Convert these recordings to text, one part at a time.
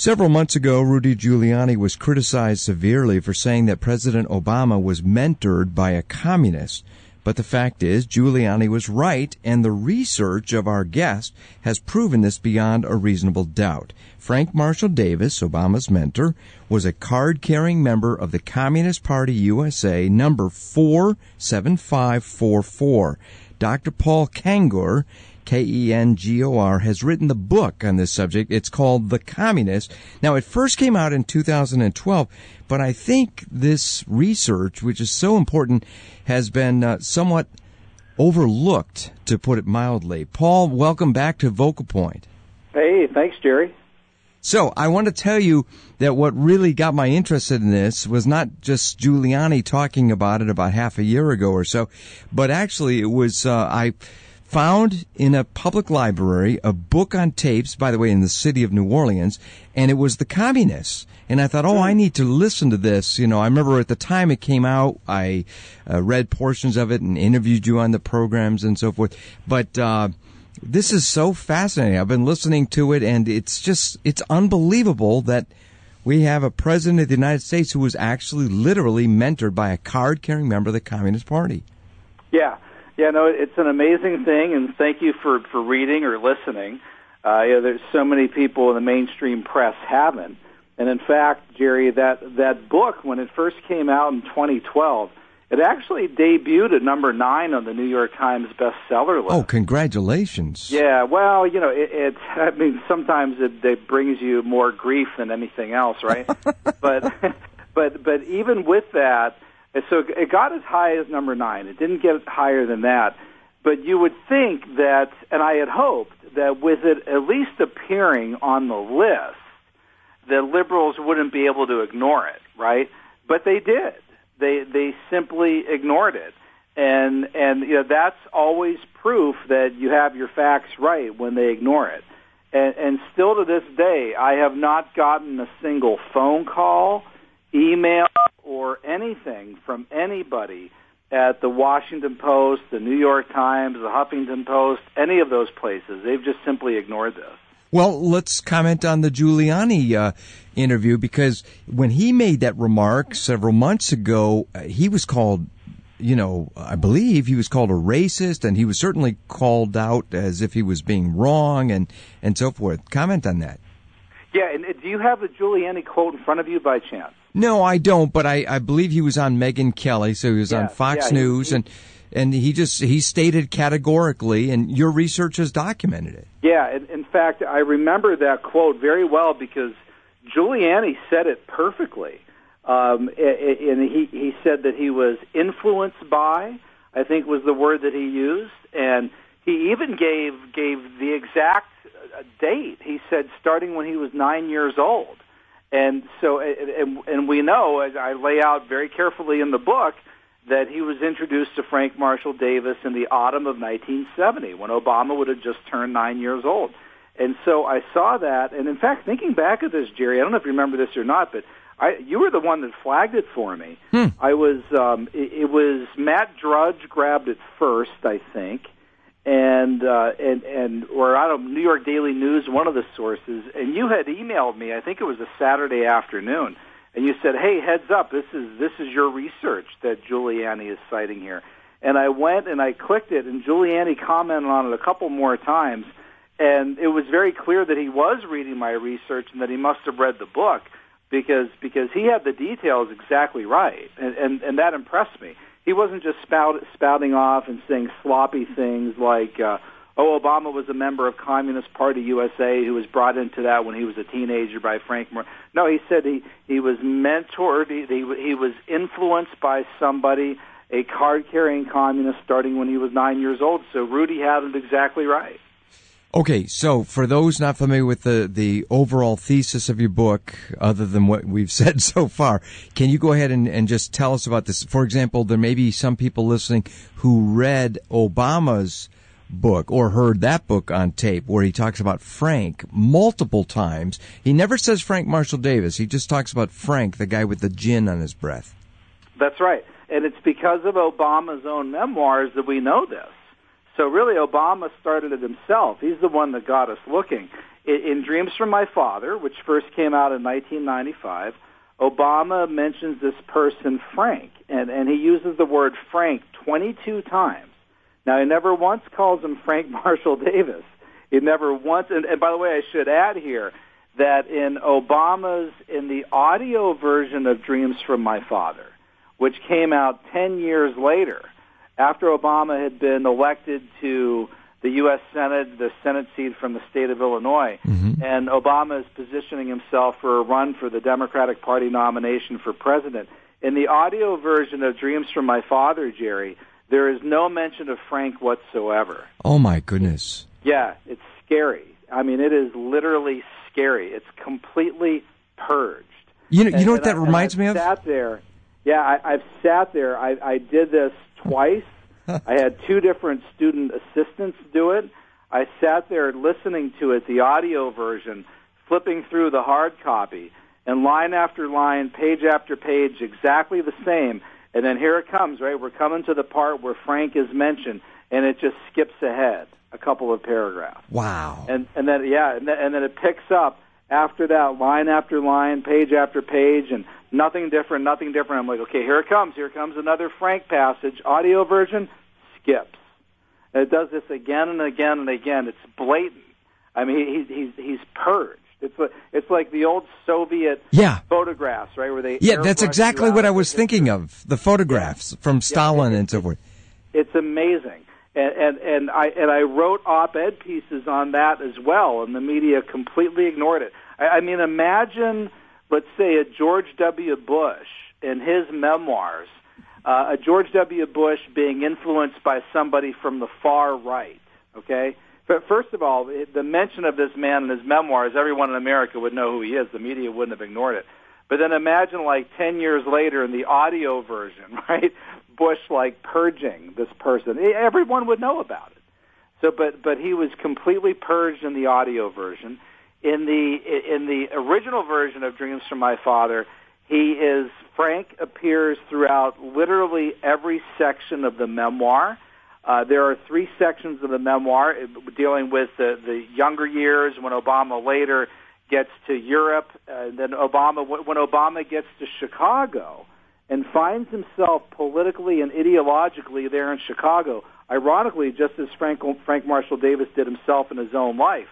Several months ago, Rudy Giuliani was criticized severely for saying that President Obama was mentored by a communist. But the fact is, Giuliani was right, and the research of our guest has proven this beyond a reasonable doubt. Frank Marshall Davis, Obama's mentor, was a card-carrying member of the Communist Party USA, number 47544. Dr. Paul Kengor, Kengor, has written the book on this subject. It's called The Communist. Now, it first came out in 2012, but I think this research, which is so important, has been somewhat overlooked, to put it mildly. Paul, welcome back to Vocal Point. Hey, thanks, Jerry. So, I want to tell you that what really got my interest in this was not just Giuliani talking about it about half a year ago or so, but actually it was, I found in a public library a book on tapes, by the way, in the city of New Orleans, and it was The Communists. And I thought, I need to listen to this. You know, I remember at the time it came out, I read portions of it and interviewed you on the programs and so forth. But this is so fascinating. I've been listening to it, and it's unbelievable that we have a president of the United States who was actually literally mentored by a card-carrying member of the Communist Party. Yeah. Yeah, no, it's an amazing thing, and thank you for reading or listening. There's so many people in the mainstream press haven't. And in fact, Jerry, that book, when it first came out in 2012, it actually debuted at number 9 on the New York Times bestseller list. Oh, congratulations. Yeah, well, you know, I mean, sometimes it brings you more grief than anything else, right? but even with that, so it got as high as number 9. It didn't get higher than that. But you would think that, and I had hoped, that with it at least appearing on the list, the liberals wouldn't be able to ignore it, right? But they did. They simply ignored it. And you know, that's always proof that you have your facts right when they ignore it. And still to this day, I have not gotten a single phone call, email, or anything from anybody at the Washington Post, the New York Times, the Huffington Post, any of those places. They've just simply ignored this. Well, let's comment on the Giuliani interview, because when he made that remark several months ago, he was called, you know, I believe he was called a racist, and he was certainly called out as if he was being wrong and so forth. Comment on that. Yeah, and do you have the Giuliani quote in front of you by chance? No, I don't, but I believe he was on Megyn Kelly, so he was on Fox News, and he stated categorically, and your research has documented it. Yeah, in fact, I remember that quote very well because Giuliani said it perfectly. And he said that he was influenced by, I think was the word that he used, and he even gave the exact date. He said starting when he was 9 years old. And so, and we know, as I lay out very carefully in the book, that he was introduced to Frank Marshall Davis in the autumn of 1970, when Obama would have just turned 9 years old. And so I saw that, and in fact, thinking back at this, Jerry, I don't know if you remember this or not, but you were the one that flagged it for me. I was, it was Matt Drudge grabbed it first, I think, or out of New York Daily News, one of the sources, and you had emailed me, I think it was a Saturday afternoon, and you said, hey, heads up, this is your research that Giuliani is citing here. And I went and I clicked it, and Giuliani commented on it a couple more times, and it was very clear that he was reading my research and that he must have read the book because he had the details exactly right, and that impressed me. He wasn't just spouting off and saying sloppy things like, Obama was a member of Communist Party USA who was brought into that when he was a teenager by Frank. No, he said he was mentored, he was influenced by somebody, a card-carrying communist starting when he was 9 years old. So Rudy had it exactly right. Okay, so for those not familiar with the overall thesis of your book, other than what we've said so far, can you go ahead and just tell us about this? For example, there may be some people listening who read Obama's book or heard that book on tape where he talks about Frank multiple times. He never says Frank Marshall Davis. He just talks about Frank, the guy with the gin on his breath. That's right. And it's because of Obama's own memoirs that we know this. So really, Obama started it himself. He's the one that got us looking. in Dreams from My Father, which first came out in 1995, Obama mentions this person, Frank, and he uses the word Frank 22 times. Now, he never once calls him Frank Marshall Davis. He never once, and by the way, I should add here that in the audio version of Dreams from My Father, which came out 10 years later, after Obama had been elected to the U.S. Senate, the Senate seat from the state of Illinois, and Obama is positioning himself for a run for the Democratic Party nomination for president. In the audio version of Dreams from My Father, Jerry, there is no mention of Frank whatsoever. Oh, my goodness. Yeah, it's scary. I mean, it is literally scary. It's completely purged. You know what that reminds me of? I've sat there. I did this twice. I had two different student assistants do it. I sat there listening to it, the audio version, flipping through the hard copy, and line after line, page after page, exactly the same. And then here it comes, right? We're coming to the part where Frank is mentioned, and it just skips ahead a couple of paragraphs. Wow. And then it picks up after that, line after line, page after page, and nothing different. I'm like, okay, here it comes. Here comes another Frank passage. Audio version skips. And it does this again and again and again. It's blatant. I mean, he's purged. It's like the old Soviet photographs, right? Where they that's exactly what I was thinking of. The photographs from Stalin and so forth. It's amazing. And I wrote op-ed pieces on that as well, and the media completely ignored it. I mean, imagine, let's say, a George W. Bush in his memoirs, a George W. Bush being influenced by somebody from the far right, okay? But first of all, the mention of this man in his memoirs, everyone in America would know who he is. The media wouldn't have ignored it. But then imagine, like, 10 years later in the audio version, right, Bush, like, purging this person. Everyone would know about it. So, but he was completely purged in the audio version. In the original version of Dreams from My Father, Frank appears throughout literally every section of the memoir. There are three sections of the memoir dealing with the younger years, when Obama later gets to Europe, then when Obama gets to Chicago and finds himself politically and ideologically there in Chicago, ironically, just as Frank Marshall Davis did himself in his own life.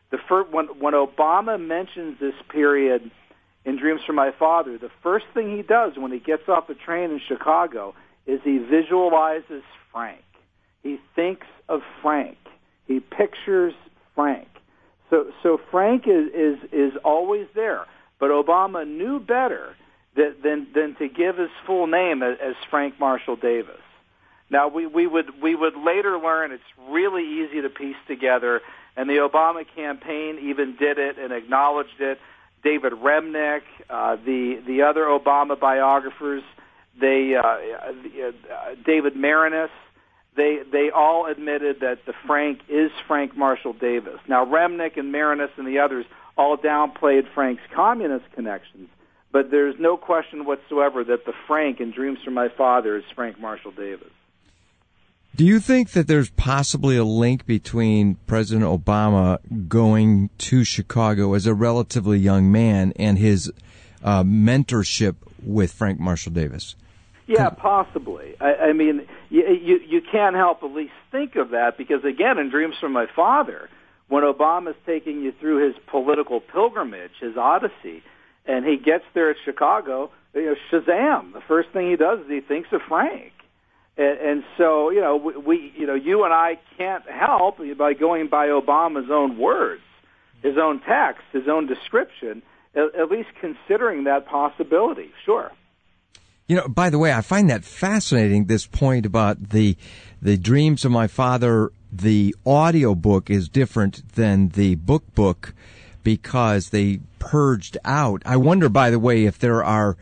When Obama mentions this period in Dreams from My Father, the first thing he does when he gets off the train in Chicago is he visualizes Frank. He thinks of Frank. He pictures Frank. So Frank is always there. But Obama knew better than to give his full name as Frank Marshall Davis. Now we would later learn it's really easy to piece together, and the Obama campaign even did it and acknowledged it. David Remnick, the other Obama biographers, David Marinus. They all admitted that the Frank is Frank Marshall Davis. Now, Remnick and Marinus and the others all downplayed Frank's communist connections, but there's no question whatsoever that the Frank in Dreams from My Father is Frank Marshall Davis. Do you think that there's possibly a link between President Obama going to Chicago as a relatively young man and his mentorship with Frank Marshall Davis? Yeah, possibly. I mean, you can't help at least think of that because, again, in Dreams from My Father, when Obama's taking you through his political pilgrimage, his odyssey, and he gets there at Chicago, Shazam! The first thing he does is he thinks of Frank. And so, you and I can't help by going by Obama's own words, his own text, his own description, at least considering that possibility. Sure. By the way, I find that fascinating, this point about the Dreams of My Father. The audio book is different than the book because they purged out. I wonder, by the way, if there are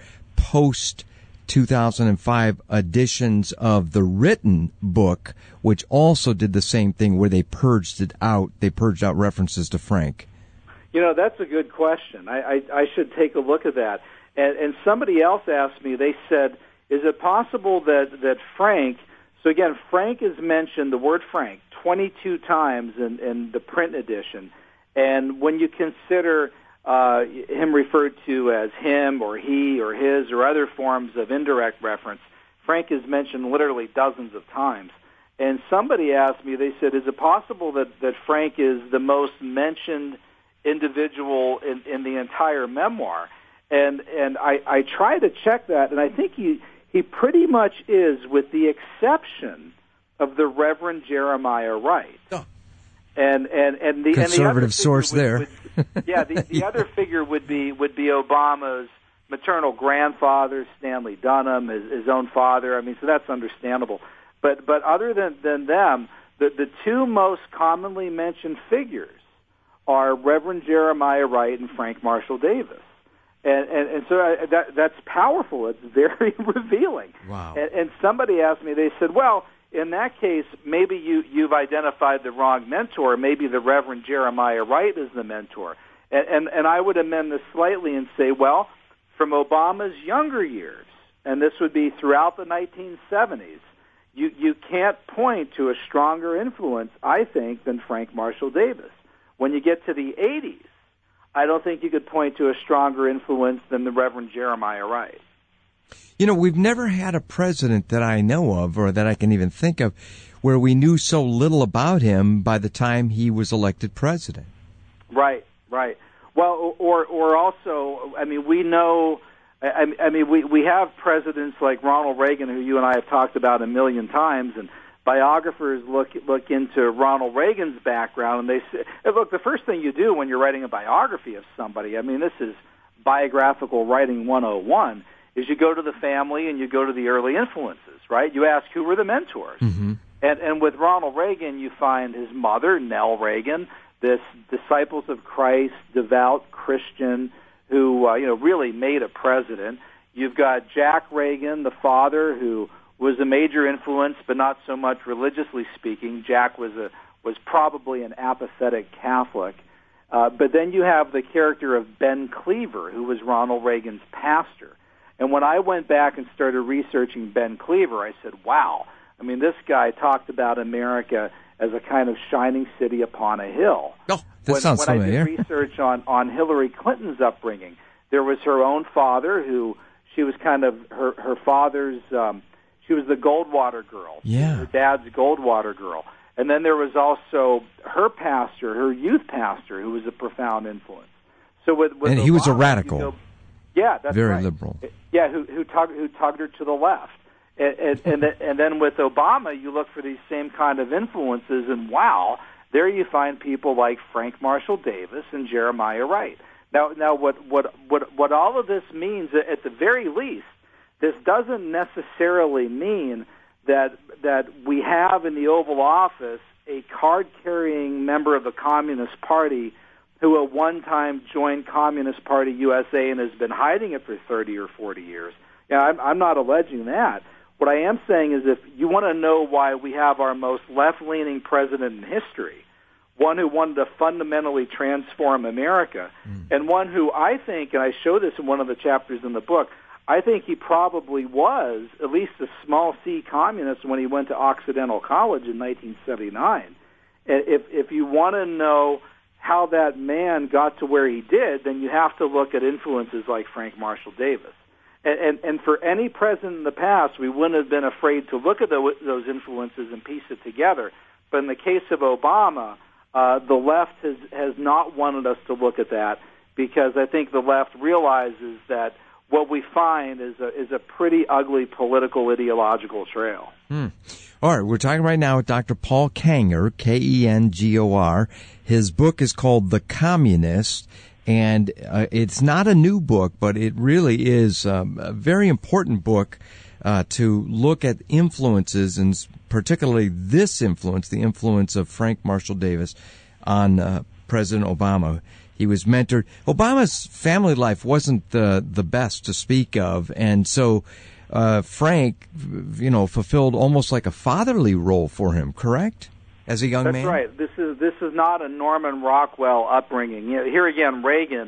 post-2005 editions of the written book, which also did the same thing where they purged it out. They purged out references to Frank. That's a good question. I should take a look at that. And somebody else asked me, they said, is it possible that Frank, so again, Frank is mentioned, the word Frank, 22 times in the print edition, And when you consider him referred to as him or he or his or other forms of indirect reference, Frank is mentioned literally dozens of times. And somebody asked me, they said, is it possible that Frank is the most mentioned individual in the entire memoir? And I tried to check that, and I think he pretty much is, with the exception of the Reverend Jeremiah Wright. Oh. And the conservative source there. The other figure would be Obama's maternal grandfather, Stanley Dunham, his own father. I mean, so that's understandable. But other than them, the two most commonly mentioned figures are Reverend Jeremiah Wright and Frank Marshall Davis. And so that's powerful. It's very revealing. Wow. And somebody asked me, they said, well, in that case, maybe you've identified the wrong mentor. Maybe the Reverend Jeremiah Wright is the mentor. And I would amend this slightly and say, well, from Obama's younger years, and this would be throughout the 1970s, you can't point to a stronger influence, I think, than Frank Marshall Davis. When you get to the 80s, I don't think you could point to a stronger influence than the Reverend Jeremiah Wright. You know, we've never had a president that I know of, or that I can even think of, where we knew so little about him by the time he was elected president. Right. Well, or also, I mean, we know, we have presidents like Ronald Reagan, who you and I have talked about a million times, and biographers look into Ronald Reagan's background, and they say, look, the first thing you do when you're writing a biography of somebody, I mean, this is biographical writing 101, is you go to the family and you go to the early influences, right? You ask who were the mentors. Mm-hmm. And with Ronald Reagan, you find his mother, Nell Reagan, this Disciples of Christ, devout Christian who really made a president. You've got Jack Reagan, the father, who was a major influence, but not so much religiously speaking. Jack was probably an apathetic Catholic. But then you have the character of Ben Cleaver, who was Ronald Reagan's pastor. And when I went back and started researching Ben Cleaver, I said, wow, I mean, this guy talked about America as a kind of shining city upon a hill. Oh, that sounds familiar. When I did research on Hillary Clinton's upbringing, there was her own father, who she was kind of her father's, she was the Goldwater girl. Yeah. Her dad's Goldwater girl. And then there was also her pastor, her youth pastor, who was a profound influence. So with and Obama, he was a radical. Yeah, that's very right. liberal. Yeah, who tugged her to the left. And then with Obama, you look for these same kind of influences, and wow, there you find people like Frank Marshall Davis and Jeremiah Wright. Now, what all of this means, at the very least, this doesn't necessarily mean that we have in the Oval Office a card-carrying member of the Communist Party who at one time joined Communist Party USA and has been hiding it for 30 or 40 years. Yeah, I'm not alleging that. What I am saying is, if you want to know why we have our most left-leaning president in history, one who wanted to fundamentally transform America, and one who I think, and I show this in one of the chapters in the book, I think he probably was at least a small C communist when he went to Occidental College in 1979. If you want to know how that man got to where he did, then you have to look at influences like Frank Marshall Davis. And for any president in the past, we wouldn't have been afraid to look at those influences and piece it together. But in the case of Obama, the left has not wanted us to look at that, because I think the left realizes that what we find is a pretty ugly political ideological trail. All right, we're talking right now with Dr. Paul Kengor, Kengor. His book is called The Communist, and it's not a new book, but it really is a very important book to look at influences, and particularly this influence, the influence of Frank Marshall Davis on President Obama. He was mentored. Obama's family life wasn't the best to speak of, and so Frank, fulfilled almost like a fatherly role for him, correct? As a young man? That's right. This is not a Norman Rockwell upbringing. Here again,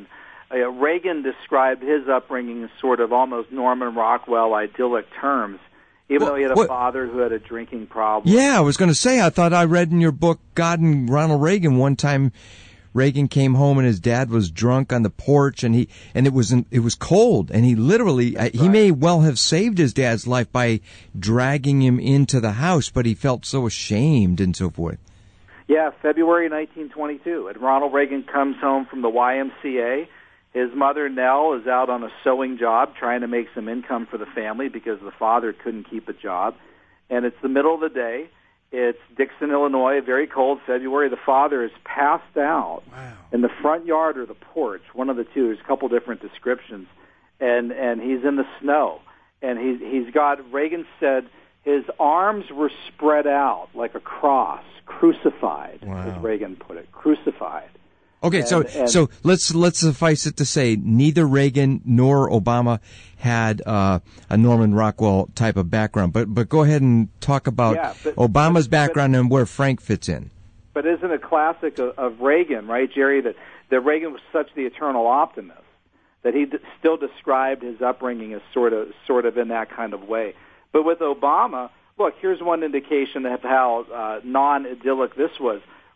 Reagan described his upbringing as sort of almost Norman Rockwell idyllic terms, even though he had a father who had a drinking problem. Yeah, I was going to say, I thought I read in your book, God and Ronald Reagan, one time Reagan came home and his dad was drunk on the porch, and it was cold, and he literally he may well have saved his dad's life by dragging him into the house, but he felt so ashamed and so forth. Yeah, February 1922, and Ronald Reagan comes home from the YMCA. His mother, Nell, is out on a sewing job trying to make some income for the family because the father couldn't keep a job. And it's the middle of the day. It's Dixon, Illinois, very cold February. The father is passed out in the front yard or the porch, one of the two. There's a couple different descriptions. And he's in the snow. And he's got, Reagan said, his arms were spread out like a cross, crucified, as Reagan put it, crucified. Okay, so let's suffice it to say neither Reagan nor Obama had a Norman Rockwell type of background. But go ahead and talk about Obama's background and where Frank fits in. But isn't it classic of Reagan, right, Jerry, that Reagan was such the eternal optimist that he still described his upbringing as sort of in that kind of way. But with Obama, look, here's one indication of how non-idyllic this was.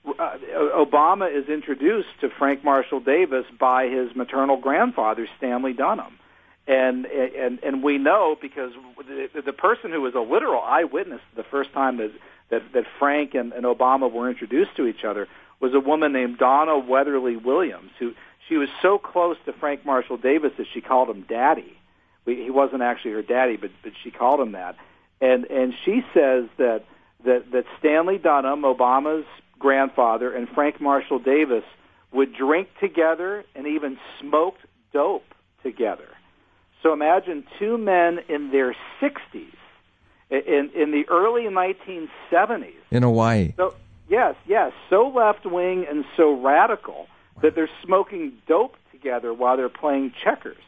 Obama is introduced to Frank Marshall Davis by his maternal grandfather, Stanley Dunham. And we know because the person who was a literal eyewitness the first time that Frank and Obama were introduced to each other was a woman named Donna Weatherly Williams, who she was so close to Frank Marshall Davis that she called him Daddy. He wasn't actually her daddy, but she called him that. And she says that Stanley Dunham, Obama's grandfather, and Frank Marshall Davis would drink together and even smoked dope together. So imagine two men in their 60s, in the early 1970s. In Hawaii. So, yes, so left-wing and so radical that they're smoking dope together while they're playing checkers.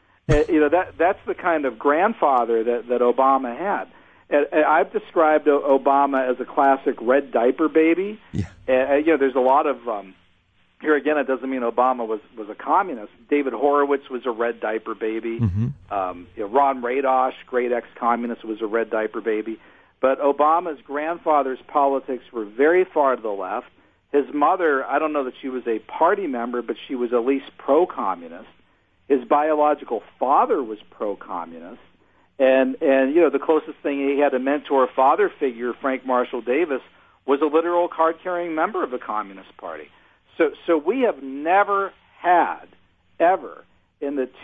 That's the kind of grandfather that Obama had. I've described Obama as a classic red diaper baby. Yeah. There's a lot of here again. It doesn't mean Obama was a communist. David Horowitz was a red diaper baby. Mm-hmm. Ron Radosh, great ex-communist, was a red diaper baby. But Obama's grandfather's politics were very far to the left. His mother, I don't know that she was a party member, but she was at least pro-communist. His biological father was pro-communist. And the closest thing he had a mentor father figure, Frank Marshall Davis, was a literal card-carrying member of the Communist Party. So we have never had, ever, in the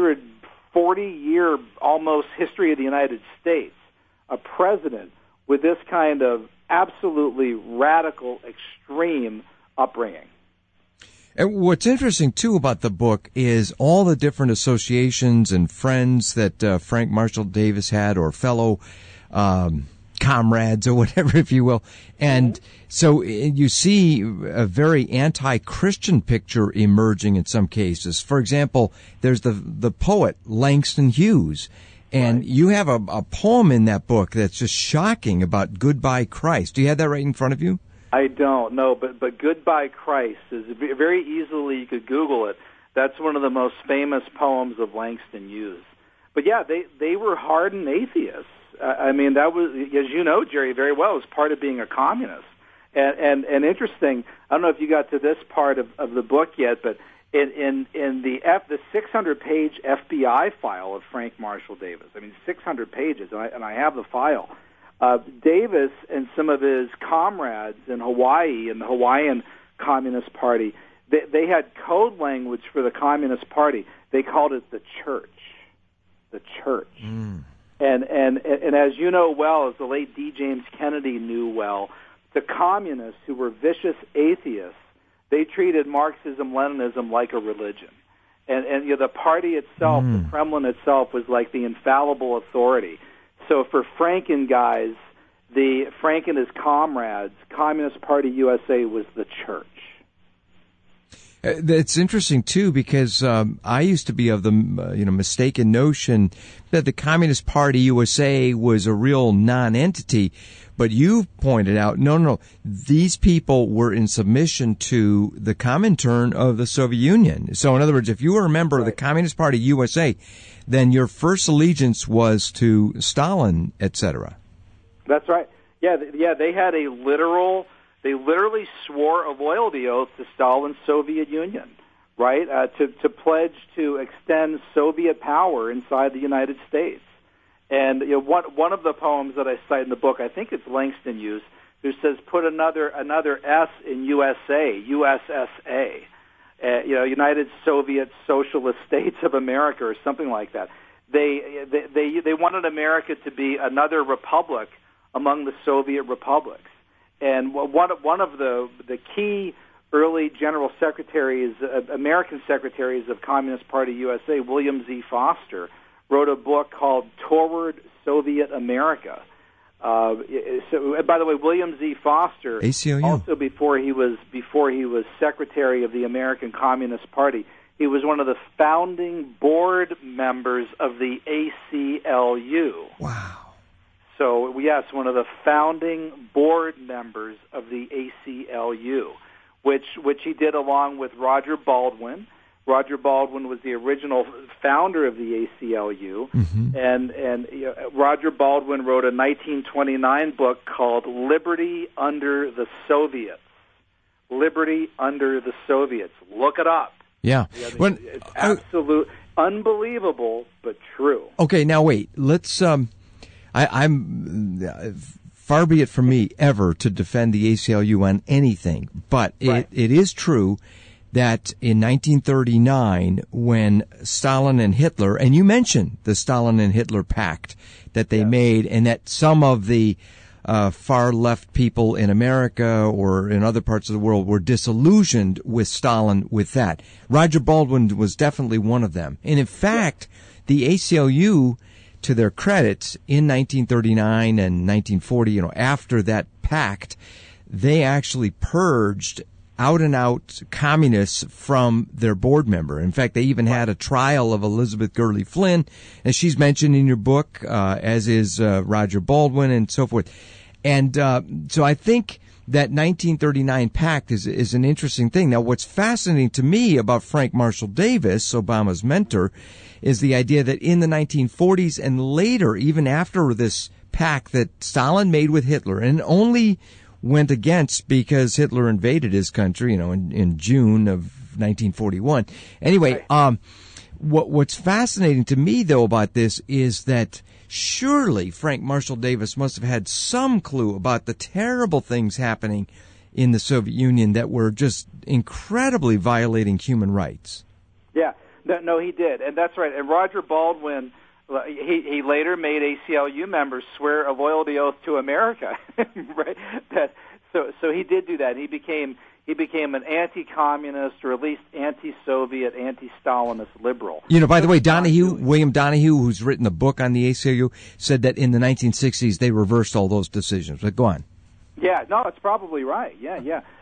240-year almost history of the United States, a president with this kind of absolutely radical, extreme upbringing. And what's interesting, too, about the book is all the different associations and friends that Frank Marshall Davis had, or fellow comrades or whatever, if you will. And so you see a very anti-Christian picture emerging in some cases. For example, there's the poet Langston Hughes. And you have a poem in that book that's just shocking about Goodbye Christ. Do you have that right in front of you? I don't know, but Goodbye Christ is very easily, you could Google it. That's one of the most famous poems of Langston Hughes. But yeah, they were hardened atheists. I mean, that was, as you know, Jerry, very well, it was part of being a communist. And interesting, I don't know if you got to this part of the book yet, but in the 600-page FBI file of Frank Marshall Davis, I mean, 600 pages, and I have the file. Davis and some of his comrades in Hawaii and the Hawaiian Communist Party, they had code language for the Communist Party. They called it the church. The church. Mm. And as you know well, as the late D. James Kennedy knew well, the communists who were vicious atheists, they treated Marxism-Leninism like a religion. And the party itself, the Kremlin itself, was like the infallible authority. So for Frank and guys, Frank and his comrades, Communist Party USA was the church. It's interesting too because I used to be of the mistaken notion that the Communist Party USA was a real non-entity, but you pointed out no, these people were in submission to the Comintern of the Soviet Union. So in other words, if you were a member of the Communist Party USA, then your first allegiance was to Stalin, etc. That's right. Yeah, they had a literal They literally swore a loyalty oath to Stalin's Soviet Union, right? To pledge to extend Soviet power inside the United States. And one of the poems that I cite in the book, I think it's Langston Hughes, who says, "Put another S in USA, USSA." United Soviet Socialist States of America, or something like that. They wanted America to be another republic among the Soviet republics. And one of the key early general secretaries, American secretaries of Communist Party USA, William Z. Foster, wrote a book called Toward Soviet America. So, by the way, William Z. Foster, ACLU. Also before he was secretary of the American Communist Party, he was one of the founding board members of the ACLU. Wow. So, yes, one of the founding board members of the ACLU, which he did along with Roger Baldwin. Roger Baldwin was the original founder of the ACLU, and Roger Baldwin wrote a 1929 book called Liberty Under the Soviets. Liberty Under the Soviets. Look it up. Yeah. It's absolute, unbelievable, but true. Okay, now wait. Let's. I'm far be it from me ever to defend the ACLU on anything, but Right. it is true that in 1939, when Stalin and Hitler, and you mentioned the Stalin and Hitler pact that they made, and that some of the far left people in America or in other parts of the world were disillusioned with Stalin with that. Roger Baldwin was definitely one of them. And in fact, the ACLU, to their credit, in 1939 and 1940, after that pact, they actually purged out-and-out communists from their board member. In fact, they even had a trial of Elizabeth Gurley Flynn, as she's mentioned in your book, as is Roger Baldwin and so forth. And so I think that 1939 pact is an interesting thing. Now, what's fascinating to me about Frank Marshall Davis, Obama's mentor, is the idea that in the 1940s and later, even after this pact that Stalin made with Hitler, and only went against because Hitler invaded his country, in June of 1941. Anyway, what's fascinating to me, though, about this is that surely Frank Marshall Davis must have had some clue about the terrible things happening in the Soviet Union that were just incredibly violating human rights. Yeah, no, he did, and that's right. And Roger Baldwin, he later made ACLU members swear a loyalty oath to America, right? So he did do that. He became an anti-communist, or at least anti-Soviet, anti-Stalinist liberal. By the way, William Donahue, who's written a book on the ACLU, said that in the 1960s they reversed all those decisions. But go on. Yeah, no, it's probably right. Yeah.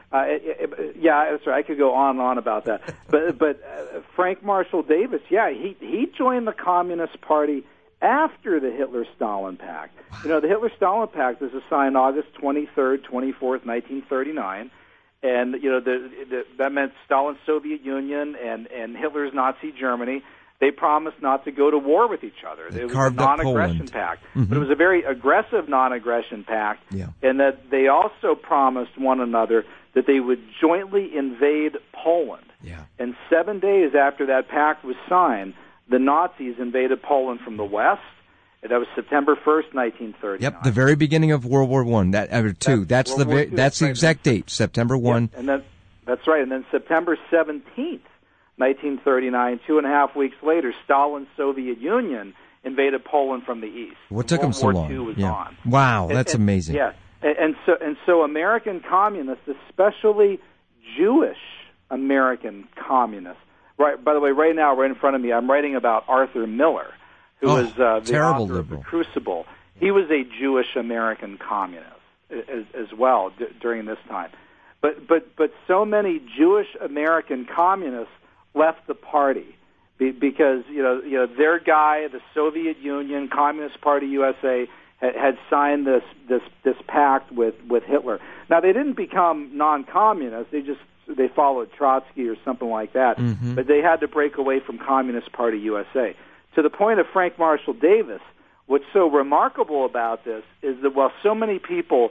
Yeah, that's right. I could go on and on about that. But Frank Marshall Davis, he joined the Communist Party after the Hitler-Stalin Pact. The Hitler-Stalin Pact was signed August 23rd, 24th, 1939, and that meant Stalin's Soviet Union and Hitler's Nazi Germany. They promised not to go to war with each other. It was a non-aggression pact, but it was a very aggressive non-aggression pact, and that they also promised one another that they would jointly invade Poland. Yeah. And 7 days after that pact was signed, the Nazis invaded Poland from the west. That was September 1st, 1939. Yep, the very beginning of World War I. That's the exact date, September 1. Yep, and that's right. And then September 17th, 1939, 2.5 weeks later, Stalin's Soviet Union invaded Poland from the east. What took them so long? World War II was on. Wow, that's amazing. Yeah. And so American communists, especially Jewish American communists, right? By the way, right now, right in front of me, I'm writing about Arthur Miller, who was the author of The Crucible. He was a Jewish American communist as well during this time. But so many Jewish American communists left the party because their guy, the Soviet Union, Communist Party USA, had signed this pact with Hitler. Now, they didn't become non-communists. They followed Trotsky or something like that. Mm-hmm. But they had to break away from Communist Party USA. To the point of Frank Marshall Davis, what's so remarkable about this is that while so many people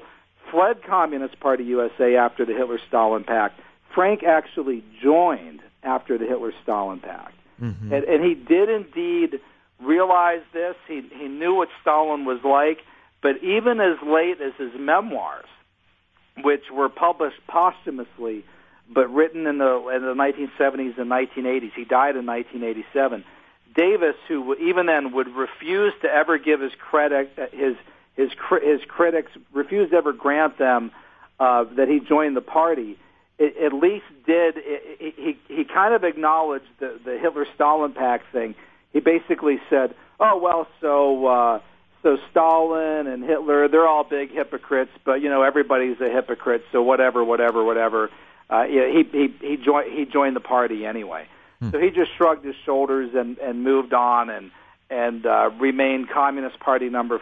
fled Communist Party USA after the Hitler-Stalin Pact. Frank actually joined after the Hitler-Stalin Pact. Mm-hmm. And he did indeed realize this. He knew what Stalin was like, but even as late as his memoirs, which were published posthumously, but written in the 1970s and 1980s, he died in 1987, Davis, who even then would refuse to ever give his critics, refused to ever grant them that he joined the party, at least did, he kind of acknowledged the Hitler-Stalin Pact thing. He basically said, oh, well, so Stalin and Hitler, they're all big hypocrites, but, everybody's a hypocrite, so whatever. He joined the party anyway. So he just shrugged his shoulders and moved on and remained Communist Party number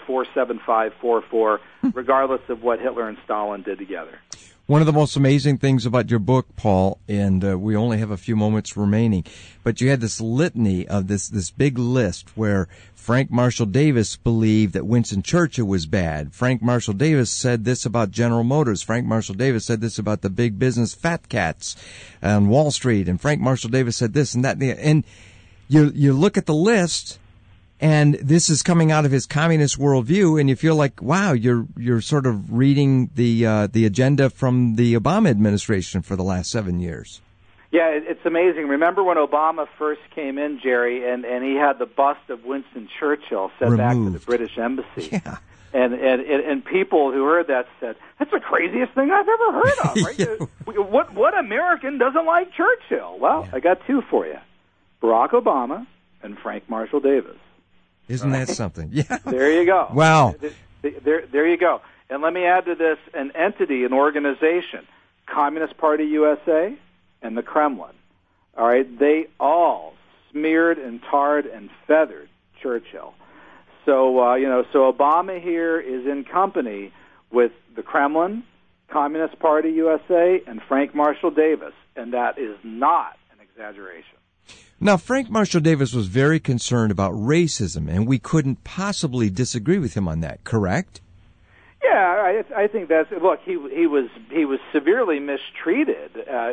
47544, regardless of what Hitler and Stalin did together. One of the most amazing things about your book, Paul, and we only have a few moments remaining, but you had this litany of this big list where Frank Marshall Davis believed that Winston Churchill was bad. Frank Marshall Davis said this about General Motors. Frank Marshall Davis said this about the big business fat cats on Wall Street. And Frank Marshall Davis said this and that. And you look at the list, and this is coming out of his communist worldview, and you feel like, wow, you're sort of reading the agenda from the Obama administration for the last 7 years. Yeah, it's amazing. Remember when Obama first came in, Jerry, and he had the bust of Winston Churchill set removed back to the British Embassy. Yeah. And people who heard that said, that's the craziest thing I've ever heard of. Right? Yeah. What American doesn't like Churchill? Well, yeah. I got two for you. Barack Obama and Frank Marshall Davis. Isn't that something? Yeah. There you go. Wow. There you go. And let me add to this an entity, an organization, Communist Party USA and the Kremlin. All right, they all smeared and tarred and feathered Churchill. So so Obama here is in company with the Kremlin, Communist Party USA, and Frank Marshall Davis, and that is not an exaggeration. Now, Frank Marshall Davis was very concerned about racism, and we couldn't possibly disagree with him on that, correct? Yeah, I think that's, look, he was severely mistreated,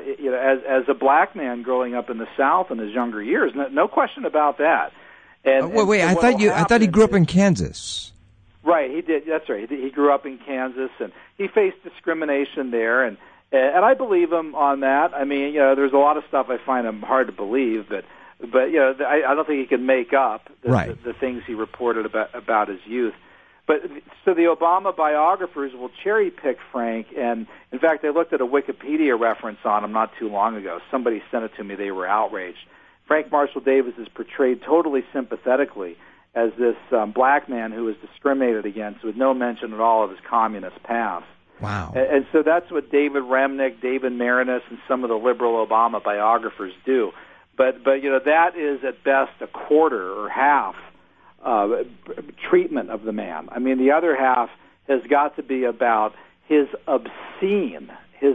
as a black man growing up in the South in his younger years. No question about that. I thought he grew up in Kansas. Right, he did. That's right. He grew up in Kansas, and he faced discrimination there, and I believe him on that. I mean, there's a lot of stuff I find him hard to believe, but I don't think he can make up the things he reported about his youth. But so the Obama biographers will cherry pick Frank, and in fact, I looked at a Wikipedia reference on him not too long ago. Somebody sent it to me; they were outraged. Frank Marshall Davis is portrayed totally sympathetically as this black man who was discriminated against, with no mention at all of his communist past. Wow! And so that's what David Remnick, David Marinus, and some of the liberal Obama biographers do. But that is at best a quarter or half treatment of the man. I mean, the other half has got to be about his obscene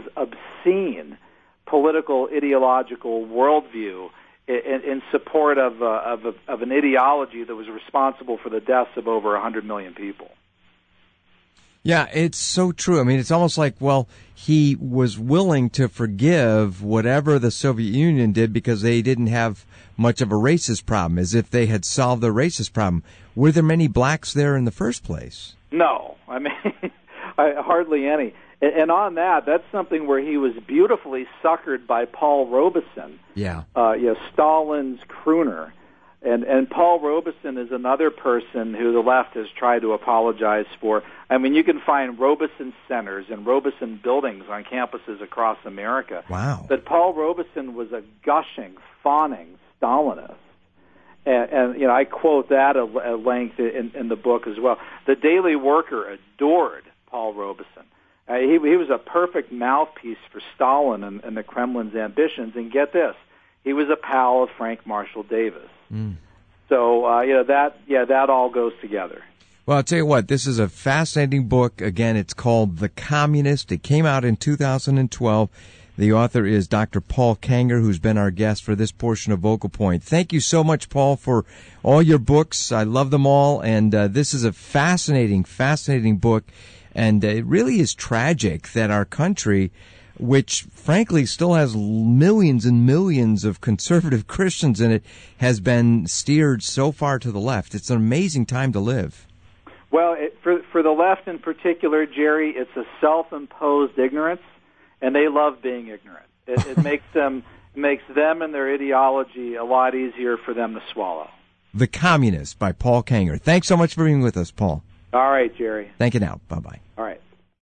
political ideological worldview in support of an ideology that was responsible for the deaths of over 100 million people. Yeah, it's so true. I mean, it's almost like, well, he was willing to forgive whatever the Soviet Union did because they didn't have much of a racist problem, as if they had solved the racist problem. Were there many blacks there in the first place? No. I mean, hardly any. And on that's something where he was beautifully suckered by Paul Robeson. Yeah. Stalin's crooner. And Paul Robeson is another person who the left has tried to apologize for. I mean, you can find Robeson centers and Robeson buildings on campuses across America. Wow. But Paul Robeson was a gushing, fawning Stalinist. And I quote that at length in the book as well. The Daily Worker adored Paul Robeson. He was a perfect mouthpiece for Stalin and the Kremlin's ambitions. And get this, he was a pal of Frank Marshall Davis. Mm. So, that all goes together. Well, I'll tell you what, this is a fascinating book. Again, it's called The Communist. It came out in 2012. The author is Dr. Paul Kengor, who's been our guest for this portion of Vocal Point. Thank you so much, Paul, for all your books. I love them all, and this is a fascinating book. And it really is tragic that our country, which frankly still has millions and millions of conservative Christians in it, has been steered so far to the left. It's an amazing time to live. Well, for the left in particular, Jerry, it's a self-imposed ignorance, and they love being ignorant. It makes them and their ideology a lot easier for them to swallow. The Communist by Paul Kengor. Thanks so much for being with us, Paul. All right, Jerry. Thank you now. Bye-bye. All right.